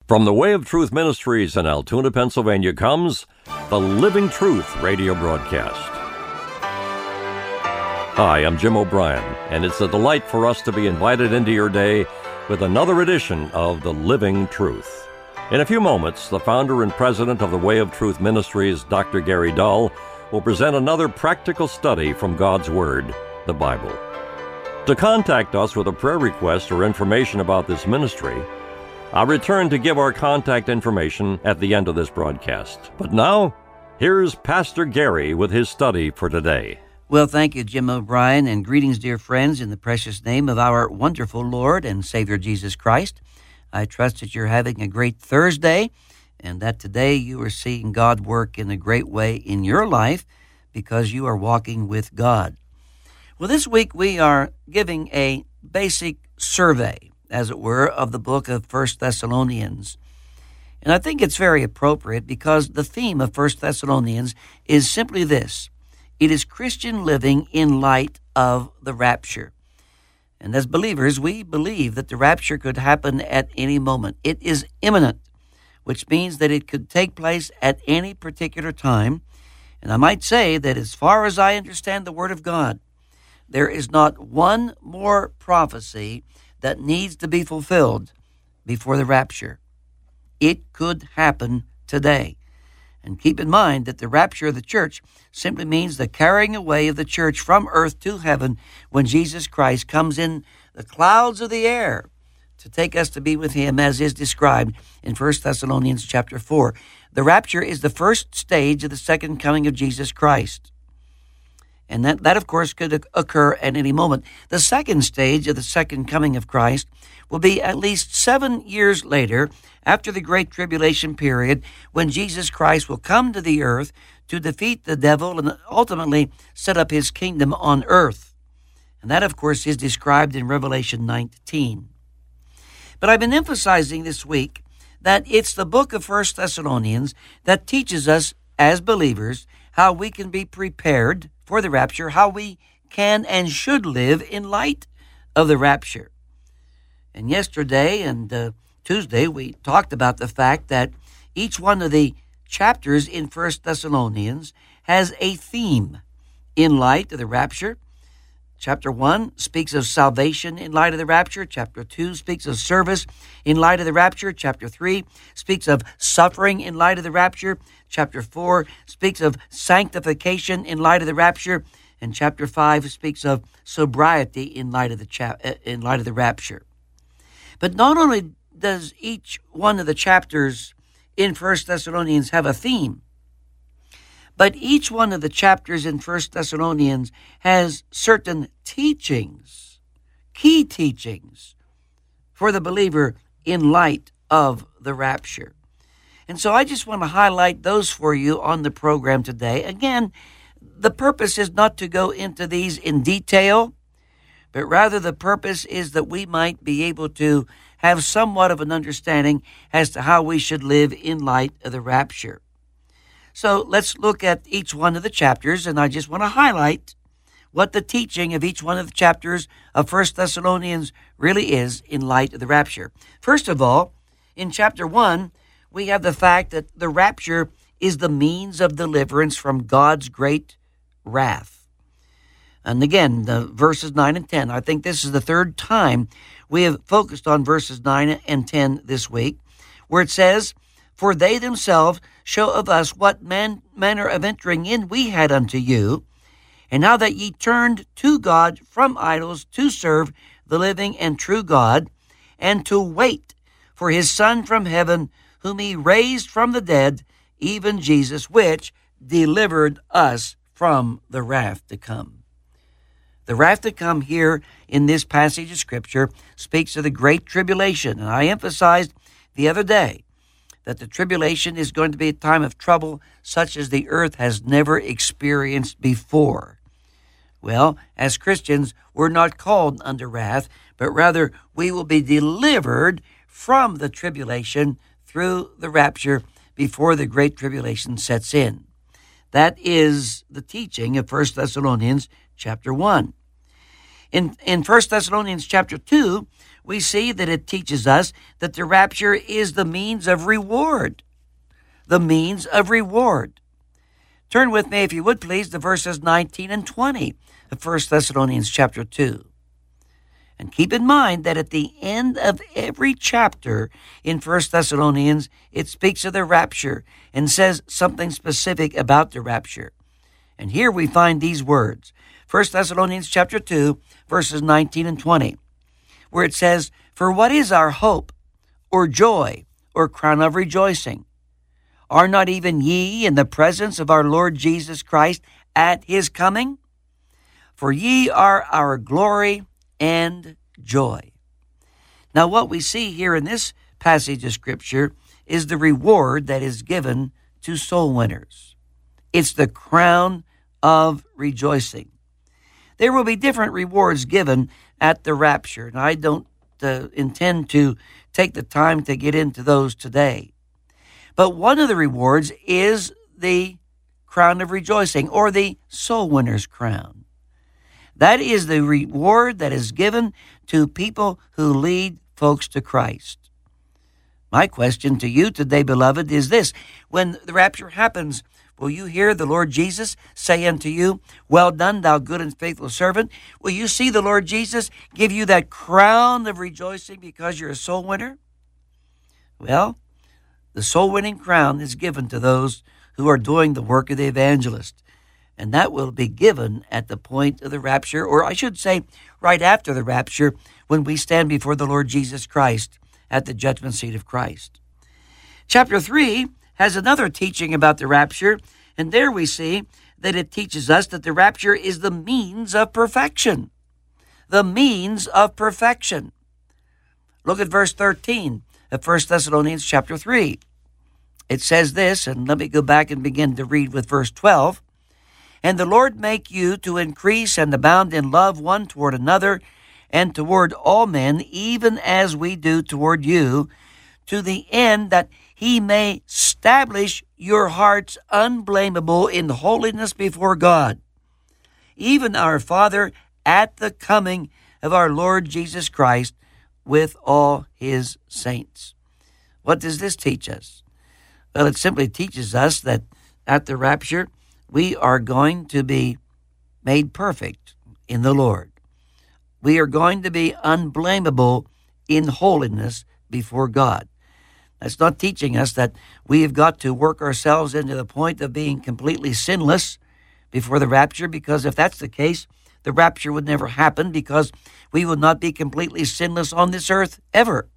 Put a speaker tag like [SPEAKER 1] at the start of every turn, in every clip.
[SPEAKER 1] From the Way of Truth Ministries in Altoona, Pennsylvania comes the Living Truth radio broadcast. Hi, I'm Jim O'Brien, and it's a delight for us to be invited into your day with another edition of the Living Truth. In a few moments, the founder and president of the Way of Truth Ministries, Dr. Gary Dull, will present another practical study from God's Word, the Bible. To contact us with a prayer request or information about this ministry, I'll return to give our contact information at the end of this broadcast. But now, here's Pastor Gary with his study for today.
[SPEAKER 2] Well, thank you, Jim O'Brien, and greetings, dear friends, in the precious name of our wonderful Lord and Savior Jesus Christ. I trust that you're having a great Thursday and that today you are seeing God work in a great way in your life because you are walking with God. Well, this week we are giving a basic survey, as it were, of the book of 1 Thessalonians. And I think it's very appropriate because the theme of 1 Thessalonians is simply this: it is Christian living in light of the rapture. And as believers, we believe that the rapture could happen at any moment. It is imminent, which means that it could take place at any particular time. And I might say that as far as I understand the Word of God, there is not one more prophecy that needs to be fulfilled before the rapture. It could happen today. And keep in mind that the rapture of the church simply means the carrying away of the church from earth to heaven when Jesus Christ comes in the clouds of the air to take us to be with him, as is described in 1 Thessalonians chapter 4. The rapture is the first stage of the second coming of Jesus Christ. And that, of course, could occur at any moment. The second stage of the second coming of Christ will be at least 7 years later, after the Great Tribulation period, when Jesus Christ will come to the earth to defeat the devil and ultimately set up his kingdom on earth. And that, of course, is described in Revelation 19. But I've been emphasizing this week that it's the book of 1 Thessalonians that teaches us as believers how we can be prepared for the rapture, how we can and should live in light of the rapture. And yesterday and Tuesday, we talked about the fact that each one of the chapters in 1 Thessalonians has a theme in light of the rapture. Chapter 1 speaks of salvation in light of the rapture. Chapter 2 speaks of service in light of the rapture. Chapter 3 speaks of suffering in light of the rapture. Chapter 4 speaks of sanctification in light of the rapture. And chapter 5 speaks of sobriety in light of the rapture. But not only does each one of the chapters in 1 Thessalonians have a theme, but each one of the chapters in 1 Thessalonians has certain teachings, key teachings for the believer in light of the rapture. And so I just want to highlight those for you on the program today. Again, the purpose is not to go into these in detail, but rather the purpose is that we might be able to have somewhat of an understanding as to how we should live in light of the rapture. So let's look at each one of the chapters, and I just want to highlight what the teaching of each one of the chapters of 1 Thessalonians really is in light of the rapture. First of all, in chapter 1, we have the fact that the rapture is the means of deliverance from God's great wrath. And again, the verses 9 and 10, I think this is the third time we have focused on verses 9 and 10 this week, where it says, "For they themselves show of us what manner of entering in we had unto you, and how that ye turned to God from idols to serve the living and true God, and to wait for his Son from heaven, whom he raised from the dead, even Jesus, which delivered us from the wrath to come." The wrath to come here in this passage of Scripture speaks of the Great Tribulation. And I emphasized the other day that the tribulation is going to be a time of trouble such as the earth has never experienced before. Well, as Christians, we're not called under wrath, but rather we will be delivered from the tribulation through the rapture before the Great Tribulation sets in. That is the teaching of 1 Thessalonians chapter 1. In 1 Thessalonians chapter 2, we see that it teaches us that the rapture is the means of reward. The means of reward. Turn with me, if you would please, to verses 19 and 20 of 1 Thessalonians chapter 2. And keep in mind that at the end of every chapter in 1 Thessalonians, it speaks of the rapture and says something specific about the rapture. And here we find these words, 1 Thessalonians chapter 2, verses 19 and 20, where it says, "For what is our hope, or joy, or crown of rejoicing? Are not even ye in the presence of our Lord Jesus Christ at his coming? For ye are our glory and joy." Now, what we see here in this passage of Scripture is the reward that is given to soul winners. It's the crown of rejoicing. There will be different rewards given at the rapture, and I don't intend to take the time to get into those today. But one of the rewards is the crown of rejoicing, or the soul winner's crown. That is the reward that is given to people who lead folks to Christ. My question to you today, beloved, is this: when the rapture happens, will you hear the Lord Jesus say unto you, "Well done, thou good and faithful servant"? Will you see the Lord Jesus give you that crown of rejoicing because you're a soul winner? Well, the soul-winning crown is given to those who are doing the work of the evangelist, and that will be given at the point of the rapture, or I should say right after the rapture, when we stand before the Lord Jesus Christ at the judgment seat of Christ. Chapter 3 has another teaching about the rapture, and there we see that it teaches us that the rapture is the means of perfection. The means of perfection. Look at verse 13 of 1 Thessalonians chapter 3. It says this, and let me go back and begin to read with verse 12. "And the Lord make you to increase and abound in love one toward another, and toward all men, even as we do toward you, to the end that he may establish your hearts unblameable in holiness before God, even our Father at the coming of our Lord Jesus Christ with all his saints." What does this teach us? Well, it simply teaches us that at the rapture, we are going to be made perfect in the Lord. We are going to be unblameable in holiness before God. That's not teaching us that we have got to work ourselves into the point of being completely sinless before the rapture, because if that's the case, the rapture would never happen, because we would not be completely sinless on this earth ever.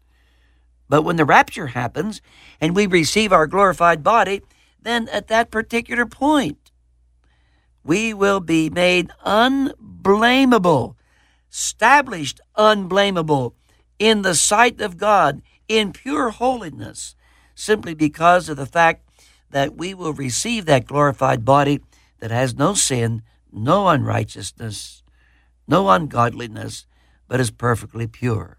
[SPEAKER 2] But when the rapture happens and we receive our glorified body, then at that particular point, we will be made unblameable, established unblameable in the sight of God, in pure holiness, simply because of the fact that we will receive that glorified body that has no sin, no unrighteousness, no ungodliness, but is perfectly pure.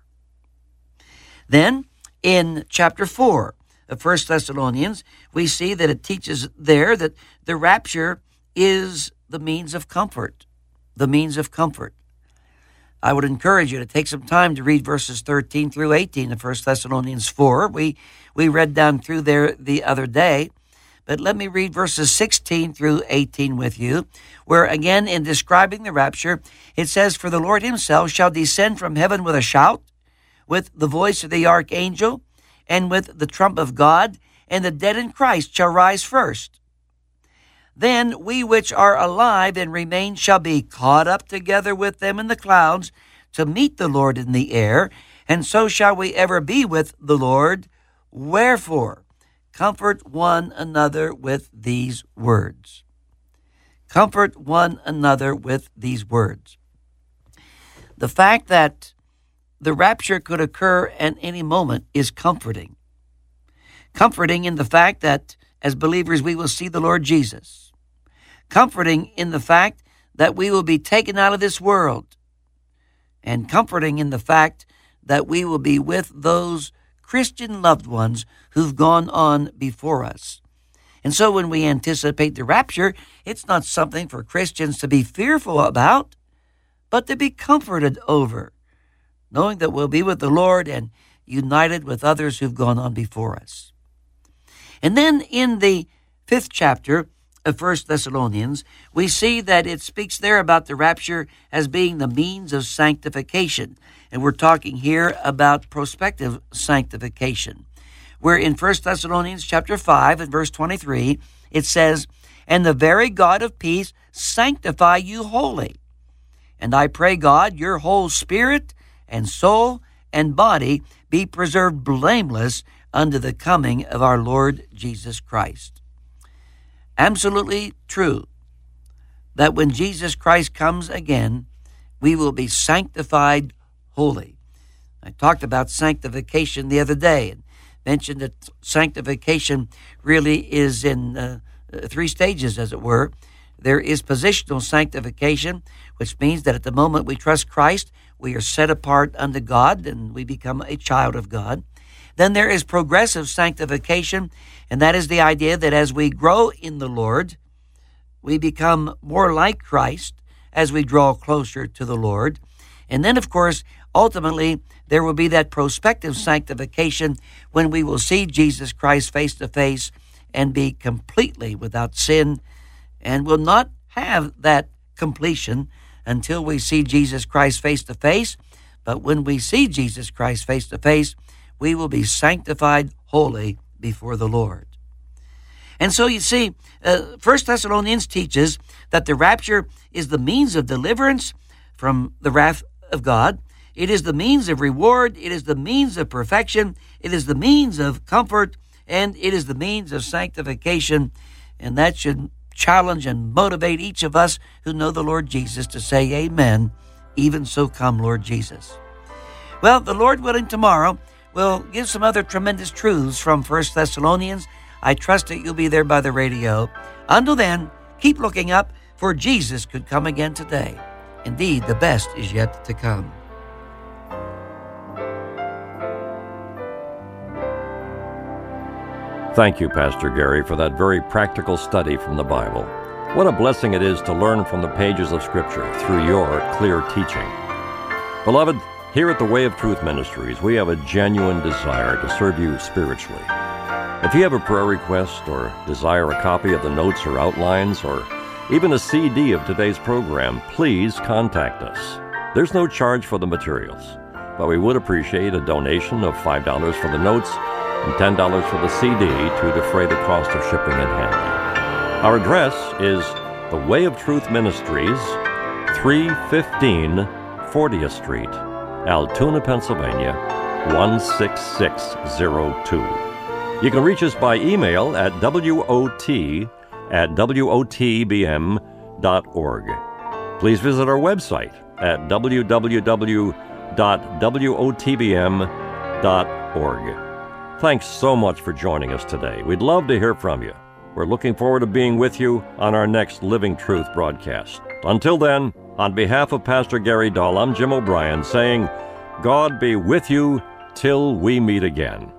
[SPEAKER 2] Then, in chapter 4 of 1 Thessalonians, we see that it teaches there that the rapture is the means of comfort, the means of comfort. I would encourage you to take some time to read verses 13 through 18 of 1 Thessalonians 4. We read down through there the other day, but let me read verses 16 through 18 with you, where again, in describing the rapture, it says, "For the Lord himself shall descend from heaven with a shout, with the voice of the archangel, and with the trump of God, and the dead in Christ shall rise first. Then we which are alive and remain shall be caught up together with them in the clouds to meet the Lord in the air, and so shall we ever be with the Lord. Wherefore, comfort one another with these words." Comfort one another with these words. The fact that the rapture could occur at any moment is comforting. Comforting in the fact that as believers we will see the Lord Jesus. Comforting in the fact that we will be taken out of this world. And comforting in the fact that we will be with those Christian loved ones who've gone on before us. And so when we anticipate the rapture, it's not something for Christians to be fearful about, but to be comforted over, knowing that we'll be with the Lord and united with others who've gone on before us. And then in the 5th chapter of 1 Thessalonians, we see that it speaks there about the rapture as being the means of sanctification. And we're talking here about prospective sanctification, where in 1 Thessalonians chapter 5 and verse 23, it says, "And the very God of peace sanctify you wholly. And I pray God, your whole spirit and soul and body be preserved blameless unto the coming of our Lord Jesus Christ." Absolutely true that when Jesus Christ comes again, we will be sanctified wholly. I talked about sanctification the other day and mentioned that sanctification really is in 3 stages, as it were. There is positional sanctification, which means that at the moment we trust Christ, we are set apart unto God and we become a child of God. Then there is progressive sanctification, and that is the idea that as we grow in the Lord, we become more like Christ as we draw closer to the Lord. And then, of course, ultimately, there will be that prospective sanctification when we will see Jesus Christ face to face and be completely without sin, and will not have that completion until we see Jesus Christ face to face. But when we see Jesus Christ face to face, we will be sanctified wholly before the Lord. And so you see, 1 Thessalonians teaches that the rapture is the means of deliverance from the wrath of God. It is the means of reward. It is the means of perfection. It is the means of comfort. And it is the means of sanctification. And that should challenge and motivate each of us who know the Lord Jesus to say, "Amen, even so come, Lord Jesus." Well, the Lord willing, tomorrow we'll give some other tremendous truths from 1 Thessalonians. I trust that you'll be there by the radio. Until then, keep looking up, for Jesus could come again today. Indeed, the best is yet to come.
[SPEAKER 1] Thank you, Pastor Gary, for that very practical study from the Bible. What a blessing it is to learn from the pages of Scripture through your clear teaching. Beloved, here at the Way of Truth Ministries, we have a genuine desire to serve you spiritually. If you have a prayer request or desire a copy of the notes or outlines or even a CD of today's program, please contact us. There's no charge for the materials, but we would appreciate a donation of $5 for the notes and $10 for the CD to defray the cost of shipping and handling. Our address is the Way of Truth Ministries, 315 40th Street, Altoona, Pennsylvania, 16602. You can reach us by email at wot@wotbm.org. Please visit our website at www.wotbm.org. Thanks so much for joining us today. We'd love to hear from you. We're looking forward to being with you on our next Living Truth broadcast. Until then, on behalf of Pastor Gary Dahl, I'm Jim O'Brien saying, God be with you till we meet again.